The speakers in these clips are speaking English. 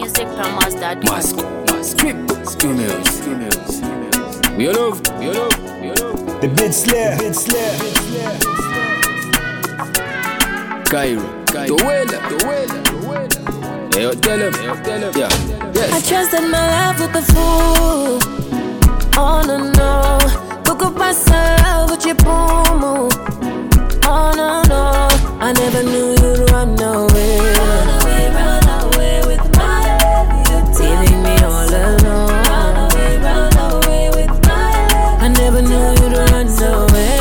ckmusicpromotes.com. Mask, Screamers. We all love. The Bid Slayer. Cairo, Towela. Hey, tell him. Yeah. Yes. I trusted my life with the fool. Oh no. Coco pasa with your boom. Oh no. I never knew you'd run away. Run away with my love. Leaving me all alone. Run away with my love. I never knew you'd run away.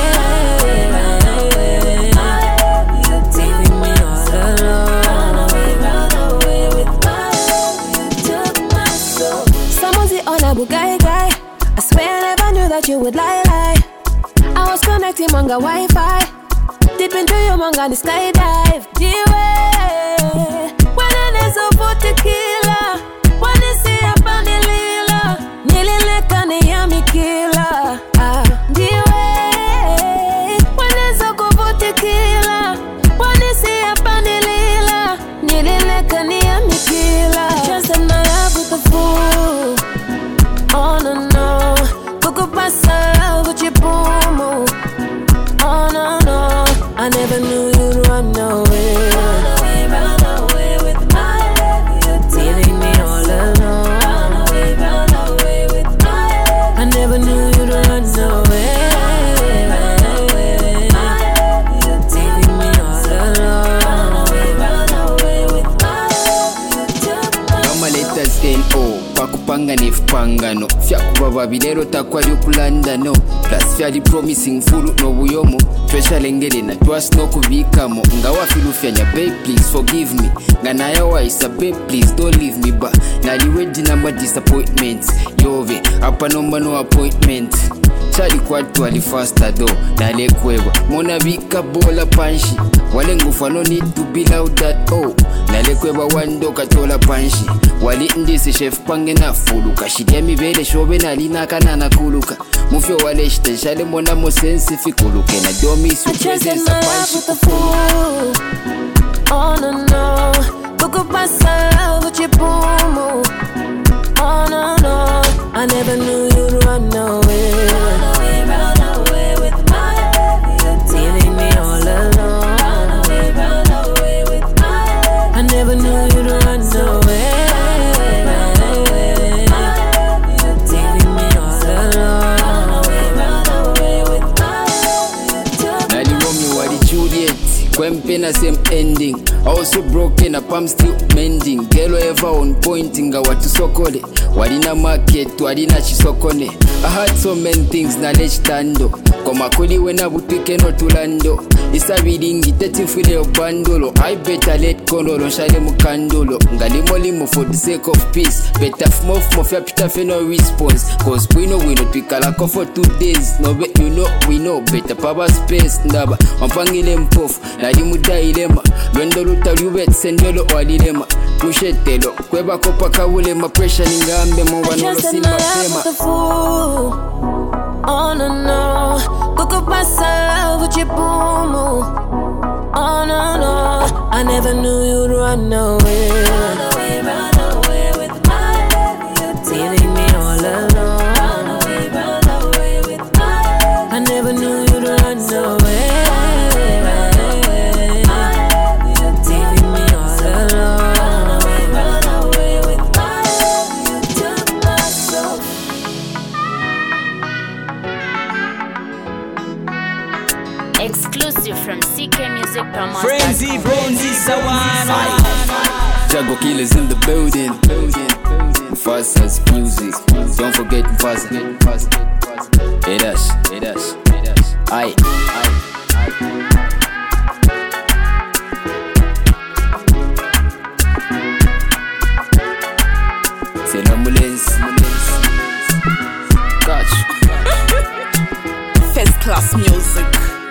Leaving me all alone. Run away with my love. You took my soul. Someone's the honorable guy. I swear I never knew that you would lie. I was connecting manga Wi-Fi. Deep into your manga the skydive. When I need so for tequila. When I see up on the lila. Nearly like an yummy killer. When I so go for tequila. When I see up on the lila. Nearly like an yummy killer. Trusted my love with the fool. Oh no. Coco pasa with your boom. Oh no. I never knew you'd run away. Run away with my love. Leaving me all alone. Run away with my love. I never knew you'd run away. Leaving me all alone. Run away with my love. You took my Kama letters N.O. Pakupanga nefupangano fyakuba babirero takwali okulandano plus fyali promising fulu n'obuyomo tweshalengere na twas n'okubikamo nga wafilufyanya babe please forgive me nga naye waisa babe please don't leave me ba naliwedi namba disappointments yove apa nomba no appointment chali kwatu ali faster do nalekwebwa mona bika bola panshi wale ngufa no need to be loud that oh nalekwebwa wando katola panshi wali ndisi chef pange na fulu kashidia mibele shobe nalina kanana kuluka mufyo wale shtenshale mona mo sensi fikuluke na domi su presence panshi fool. Oh no. Coco pasa with your boom. Oh no. I never knew you'd run away. Run away with my love. Leaving me all alone. Run away with my love. I never knew you'd run away. Leaving me all alone. Run away with my love. Nali Romeo wali Juliet kwempena same ending also broken up I'm still mending girl ever on pointing nga watu sokole walina market walina chisokone I had so many things na lechitando koma kuli wena butike no tulando isabiringi tetifile obandolo I better let kondolo shale mukandolo ngalimo for the sake of peace better more fya pita fe no response cause we know twikala ko for 2 days no bet you know we know better power space ndaba wampangile mpofu nali mudailema lwendo lutalubet sendelo walilema kushetelo kweba kopa kawulema pressure ningambe mwanolo simba pema. Oh no. Coco pasa with your boom. Oh no. I never knew you'd run away. Run away with my love. Leaving me all alone. Run away with my love. I never knew you'd run away. Leaving me all alone. Run away with my love. You took my soul. Exclusive from ckmusicpromotes.com. Frenzy, Sawana. Jago Killers in the building. Fasa's music. Don't forget Fasa. Hey dash. Aye. C'est l'ambulance. Catch. First class music.